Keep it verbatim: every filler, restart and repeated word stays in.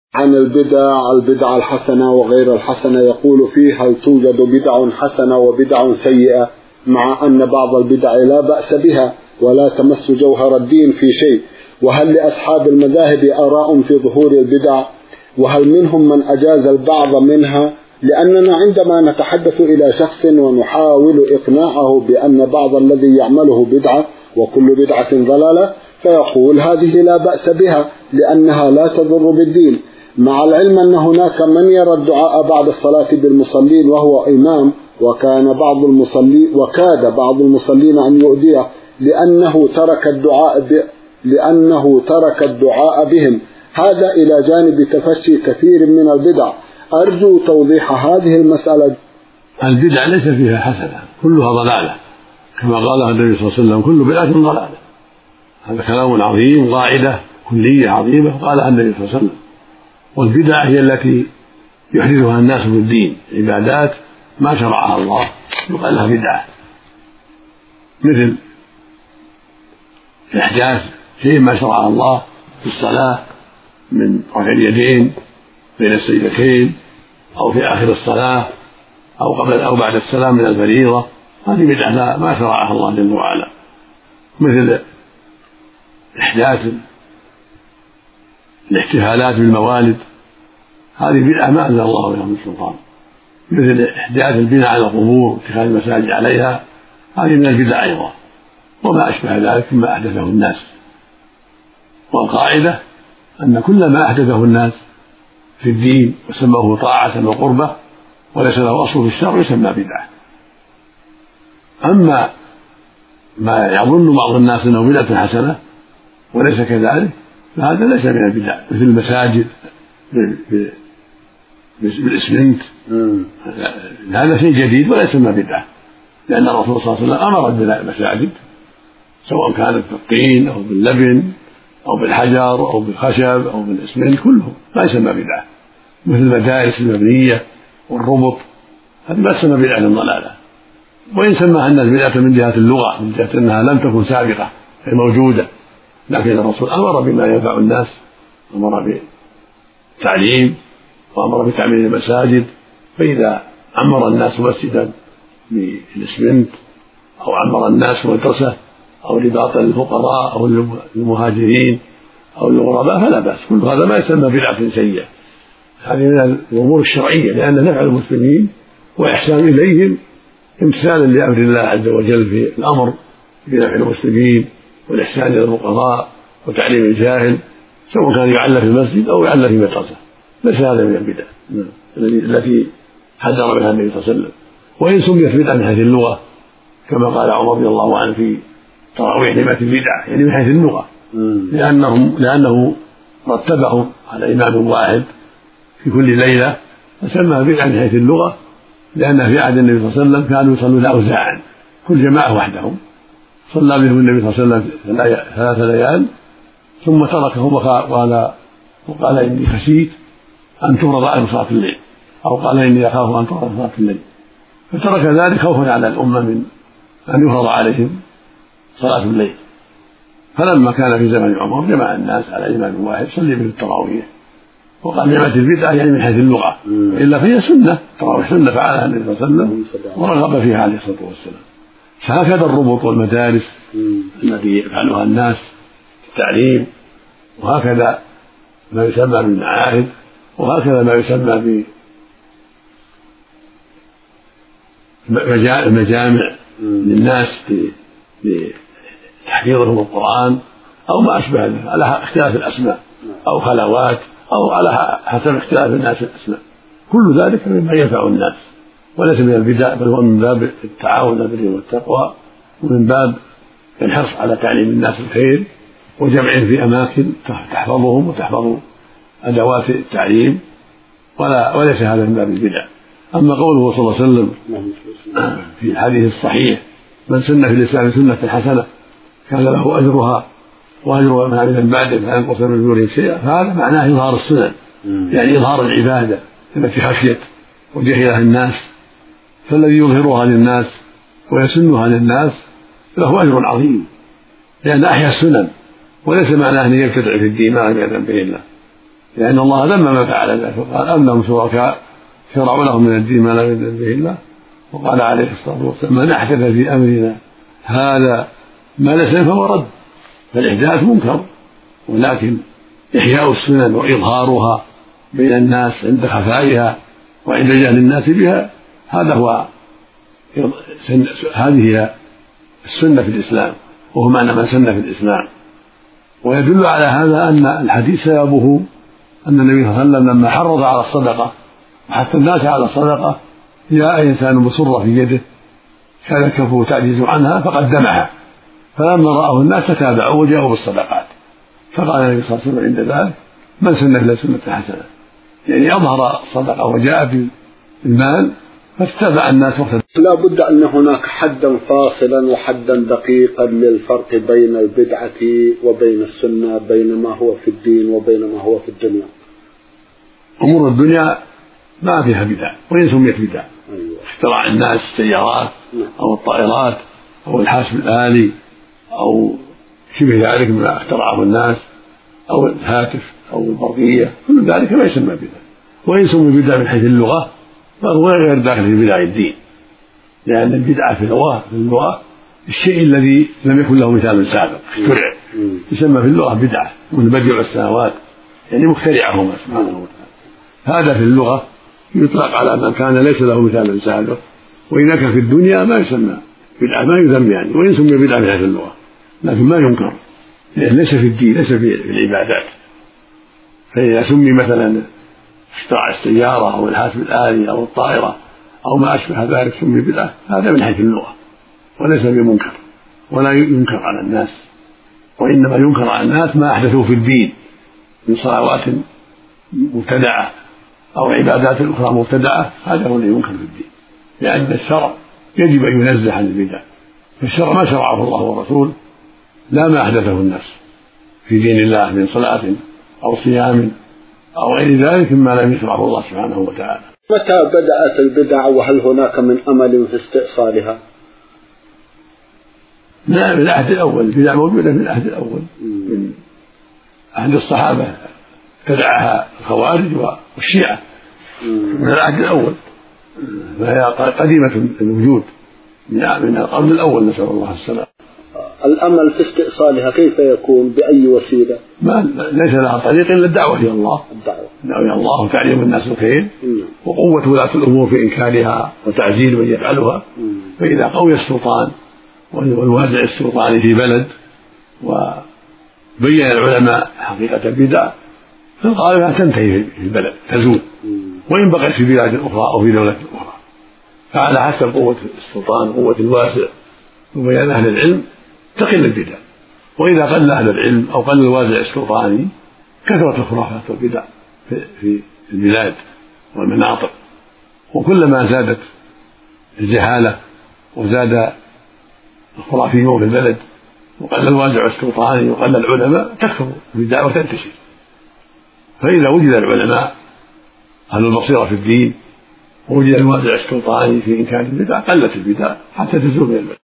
عن البدع البدع الحسنة وغير الحسنة، يقول فيه: هل توجد بدع حسنة وبدع سيئة؟ مع أن بعض البدع لا بأس بها ولا تمس جوهر الدين في شيء. وهل لأصحاب المذاهب آراء في ظهور البدع؟ وهل منهم من أجاز البعض منها؟ لأننا عندما نتحدث إلى شخص ونحاول إقناعه بأن بعض الذي يعمله بدعة وكل بدعة ضلالة، فيقول: هذه لا بأس بها لأنها لا تضر بالدين، مع العلم أن هناك من يرى الدعاء بعد الصلاة بالمصلين وهو إمام، وكان بعض المصلين وكاد بعض المصلين أن يؤذيه لأنه ترك الدعاء ب... لأنه ترك الدعاء بهم. هذا إلى جانب تفشي كثير من البدع. أرجو توضيح هذه المسألة. البدع ليس فيها حسنة، كلها ضلالة، كما قالها النبي صلى الله عليه وسلم: كل بدعة ضلالة. هذا كلام عظيم، قاعدة كلية عظيمة قالها النبي صلى الله عليه وسلم. والبدع هي التي يحدثها الناس بالدين، عبادات ما شرعها الله يقال لها بدعة، مثل إحداث شيء ما شرعه الله في الصلاة من رفع اليدين بين السجدتين أو في آخر الصلاة أو قبل أو بعد السلام من الفريضة، هذه بدعة ما شرعها الله جل وعلا. مثل إحداث الاحتفالات بالموالد، هذه بدعة ما أنزل الله بها من سلطان. مثل إحداث البناء على القبور واتخاذ المساجد عليها، هذه من البدع أيضا، وما أشبه ذلك مما أحدثه الناس. والقاعدة أن كل ما أحدثه الناس في الدين وسموه طاعة وقربة وليس له أصل في الشرع يسمى بدعة. أما ما يظن بعض الناس أنه بدعة حسنة وليس كذلك فهذا ليس من البدع، مثل المساجد بالإسمنت، هذا شيء جديد ولا يسمى بدعة، لأن الرسول صلى الله عليه وسلم أمر ببناء المساجد سواء كانت بالطين أو باللبن أو بالحجر أو بالخشب أو بالإسمنت، كله لا يسمى بدعة. مثل المدارس المبنية والربط، هذه ما تسمى بدعة ضلالة، وإن سماها الناس بدعة من جهة اللغة، من جهة أنها لم تكن سابقة أي موجودة، لكن الرسول أمر بما ينفع الناس، أمر بالتعليم وأمر بتعمير المساجد. فإذا عمر الناس مسجدا بالإسمنت أو عمر الناس مدرسة أو رباطا للفقراء أو للمهاجرين أو للغرباء فلا بأس، كل هذا ما يسمى بدعة سيئة. هذه من الأمور الشرعية، لأن نفع المسلمين وإحسان إليهم امتثالا لأمر الله عز وجل في الأمر بنفع المسلمين والإحسان إلى الفقراء وتعليم الجاهل، سواء كان يعلى في المسجد أو يعلى في مدرسة، ليس هذا من البدع التي حذر منها النبي صلى الله عليه وسلم. وإن سميت بدعة من حيث اللغة كما قال عمر رضي الله عنه في تراويح نمات البدعة، يعني من حيث اللغة، لأنهم لأنه رتبهم على إمام واحد في كل ليلة فسمى بدعة من حيث اللغة، لأن في عهد النبي صلى الله عليه وسلم كانوا يصلون أوزاعا، كل جماعة وحدهم، صلى بهم النبي صلى الله عليه وسلم ثلاث ليال ثم تركهم وقال وقال إني خشيت أن تفرض عليهم صلاة الليل، أو قال إني أخاف أن تفرض صلاة الليل، فترك ذلك خوفا على الأمة من أن يفرض عليهم صلاة الليل. فلما كان في زمن عمر جمع الناس على إمام واحد صلي به التراويح، وقال نعمة البدعة يعني من حيث اللغة، إلا فهي سنة، التراويح سنة فعلها النبي صلى الله عليه وسلم ورغب فيها عليه الصلاة والسلام. فهكذا الربط والمدارس التي يفعلها الناس في التعليم، وهكذا ما يسمى بالمعاهد، وهكذا ما يسمى بمجامع للناس لتحفيظهم القرآن أو ما أشبه ذلك على اختلاف الأسماء، أو خلوات، أو على حسب اختلاف الناس الأسماء، كل ذلك مما ينفع الناس وليس من البدع، بل هو من باب التعاون على البر والتقوى، ومن باب الحرص على تعليم الناس الخير وجمعهم في أماكن تحفظهم وتحفظ أدوات التعليم، ولا وليس هذا من باب البدع. أما قوله صلى الله عليه وسلم في الحديث الصحيح: من سن في الإسلام سنة حسنة كان له أجرها وأجر من عمل من بعده فلا ينقص من أجورهم شيئا، فهذا معناه إظهار السنن، يعني إظهار العبادة التي خشيت وجهلها الناس، فالذي يظهرها للناس ويسنها للناس له أجر عظيم، لأن أحيا السنن، وليس معناه أن يبتدع في الدين ما لم يأذن به الله، لأن الله ذم من فعل ذلك وقال أم لهم شركاء شرعوا لهم من الدين ما لم يأذن به الله. وقال عليه الصلاة والسلام من أحدث في أمرنا هذا ما ليس فهو رد. فالإحداث منكر، ولكن إحياء السنن وإظهارها بين الناس عند خفائها وعند جهل الناس بها هذا هو هذه هي السنة في الإسلام، وهو معنى من سن في الإسلام. ويدل على هذا أن الحديث سببه أن النبي صلى الله عليه وسلم لما حرض على الصدقة وحث الناس على الصدقة جاء إنسان بصرة في يده كان كفه تعجز عنها فقدمها، فلما رآه الناس تتابعوا وجاءوا بالصدقات، فقال النبي صلى الله عليه وسلم عند ذلك من سن في سنة حسنة، يعني أظهر الصدقة وجاء بالمال فاتبع الناس وقت. لا بد أن هناك حدا فاصلا وحدا دقيقا للفرق بين البدعة وبين السنة، بين ما هو في الدين وبين ما هو في الدنيا. أمور الدنيا ما فيها بدع وإن سميت بدع. أيوة. اختراع الناس السيارات أو الطائرات أو الحاسب الآلي أو شبه ذلك مما اخترعه الناس أو الهاتف أو البرقية، كل ذلك ما يسمى بدع، وإن سمي بدع من حيث اللغة فهو غير داخل في بدع الدين، لأن البدعة في اللغة في اللغة الشيء الذي لم يكن له مثال سابق اخترع، يسمى في اللغة بدعة من بديع السماوات، يعني مخترعهما سبحانه وتعالى. هذا في اللغة يطلق على من كان ليس له مثال سابق، وإذا كان في الدنيا ما يسمى بدعة، ما يذم يعني، وإن سمي بدعة في اللغة لكن ما ينكر، لأن ليس في الدين، ليس في العبادات. فإذا سمي مثلا اختراع السيارة أو الحاسب الآلي أو الطائرة أو ما أشبه ذلك سمي بدعة، هذا من حيث اللغة وليس بمنكر ولا ينكر على الناس، وإنما ينكر على الناس ما أحدثوا في الدين من صلوات مبتدعة أو عبادات أخرى مبتدعة، هذا هو الذي ينكر في الدين، لأن الشرع يجب أن ينزه عن البدع، فالشرع ما شرعه الله والرسول لا ما أحدثه الناس في دين الله من صلاة أو صيام أو غير ذلك مما لم يشرعه الله سبحانه وتعالى. متى بدأت البدع وهل هناك من أمل في استئصالها؟ نعم، من العهد الأول، البدع موجودة من العهد الأول، من عهد الصحابة ابتدعها الخوارج والشيعة من العهد الأول، فهي قديمة الوجود من القرن الأول، نسأل الله السلام. الأمل في استئصالها كيف يكون؟ بأي وسيلة؟ ما ليس لها طريق إلا الدعوة إلى الله، الدعوة إلى الله وتعليم الناس الخير وقوة ولاة الأمور في إنكارها وتعزيز من يفعلها. فإذا قوي السلطان والوازع السلطاني في بلد وبين العلماء حقيقة البدع فالغالب تنتهي في البلد تزول، وإن بقت في بلاد أخرى أو في دولة أخرى، فعلى حسب قوة السلطان قوة الواسع وبيان أهل العلم تقل البدع، وإذا قل أهل العلم أو قل الوازع السلطاني كثرت الخرافات والبدع في البلاد والمناطق، وكلما زادت الجهالة وزاد الخرافيون في البلد وقل الوازع السلطاني وقل العلماء تكثر البدع وتنتشر. فإذا وجد العلماء أهل البصيرة في الدين ووجد الوازع السلطاني في إنكار البدع قلت البدع حتى تزول من البلد.